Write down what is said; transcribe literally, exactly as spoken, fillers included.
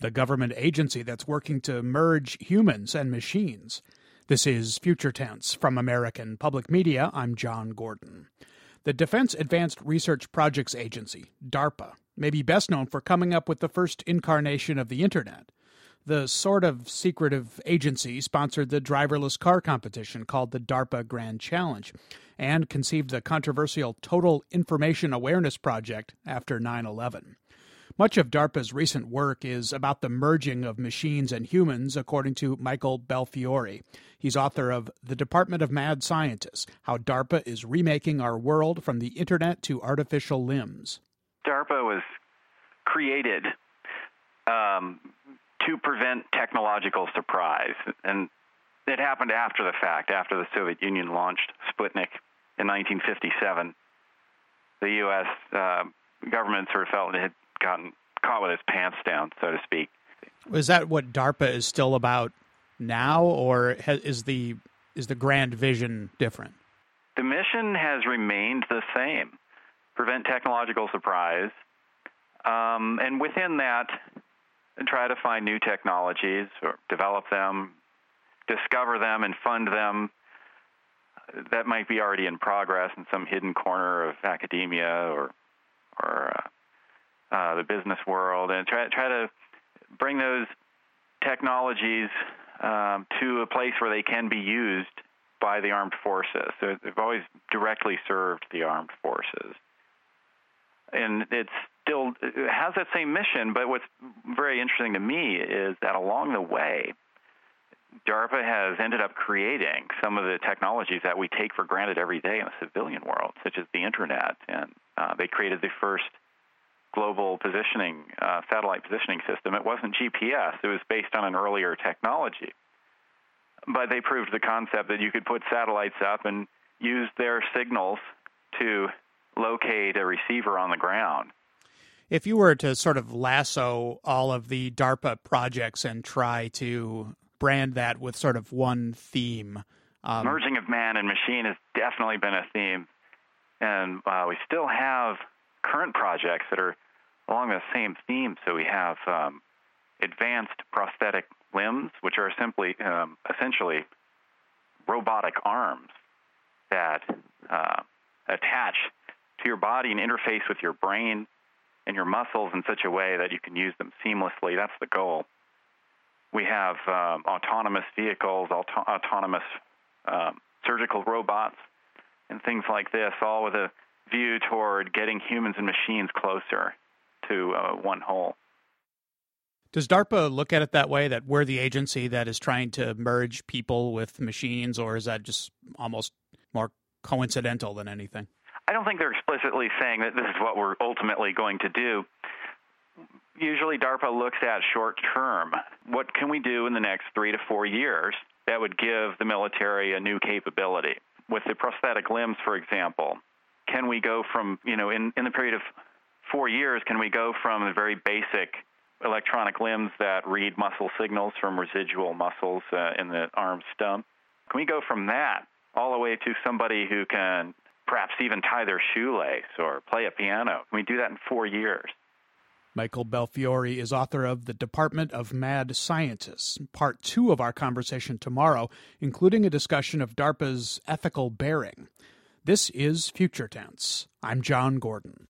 the government agency that's working to merge humans and machines. This is Future Tense from American Public Media. I'm John Gordon. The Defense Advanced Research Projects Agency, DARPA, may be best known for coming up with the first incarnation of the Internet. The sort of secretive agency sponsored the driverless car competition called the DARPA Grand Challenge and conceived the controversial Total Information Awareness Project after nine eleven. Much of DARPA's recent work is about the merging of machines and humans, according to Michael Belfiore. He's author of The Department of Mad Scientists, How DARPA is Remaking Our World from the Internet to Artificial Limbs. DARPA was created um, to prevent technological surprise, and it happened after the fact, after the Soviet Union launched Sputnik in nineteen fifty-seven. The U S uh, government sort of felt it had gotten caught with its pants down, so to speak. Is that what DARPA is still about now, or has, is the is the grand vision different? The mission has remained the same: prevent technological surprise, um, and within that, try to find new technologies or develop them, discover them, and fund them. That might be already in progress in some hidden corner of academia or or uh, Uh, the business world, and try try to bring those technologies um, to a place where they can be used by the armed forces. So they've always directly served the armed forces, and it's still it has that same mission. But what's very interesting to me is that along the way, DARPA has ended up creating some of the technologies that we take for granted every day in the civilian world, such as the Internet, and uh, they created the first global positioning, uh, satellite positioning system. It wasn't G P S. It was based on an earlier technology. But they proved the concept that you could put satellites up and use their signals to locate a receiver on the ground. If you were to sort of lasso all of the DARPA projects and try to brand that with sort of one theme. Um, Merging of man and machine has definitely been a theme. And uh, we still have current projects that are along the same theme. So we have um, advanced prosthetic limbs, which are simply, um, essentially robotic arms that uh, attach to your body and interface with your brain and your muscles in such a way that you can use them seamlessly. That's the goal. We have um, autonomous vehicles, auto- autonomous um, surgical robots, and things like this, all with a view toward getting humans and machines closer to uh, one whole. Does DARPA look at it that way, that we're the agency that is trying to merge people with machines, or is that just almost more coincidental than anything? I don't think they're explicitly saying that this is what we're ultimately going to do. Usually DARPA looks at short term. What can we do in the next three to four years that would give the military a new capability? With the prosthetic limbs, for example, can we go from, you know, in, in the period of four years, can we go from the very basic electronic limbs that read muscle signals from residual muscles uh, in the arm stump? Can we go from that all the way to somebody who can perhaps even tie their shoelace or play a piano? Can we do that in four years? Michael Belfiore is author of The Department of Mad Scientists. Part two of our conversation tomorrow, including a discussion of DARPA's ethical bearing. This is Future Tense. I'm John Gordon.